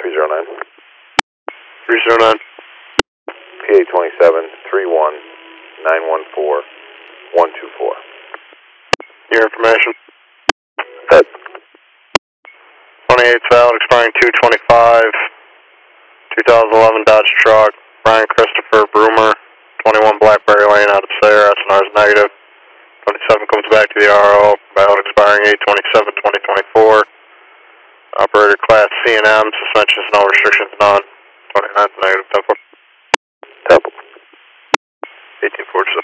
309. 309. PA 27 31 914 124. Your information. Head. 28's valid, expiring 225. 2011 Dodge truck. Brian Christopher Broomer. 21 Blackberry Lane out of Sayre. SNR is negative. 27 comes back to the RO. Valid, expiring 8/27/2024. Operator class C&M. Suspensions no, restrictions none. 29's negative. Temple. Temple. 1847.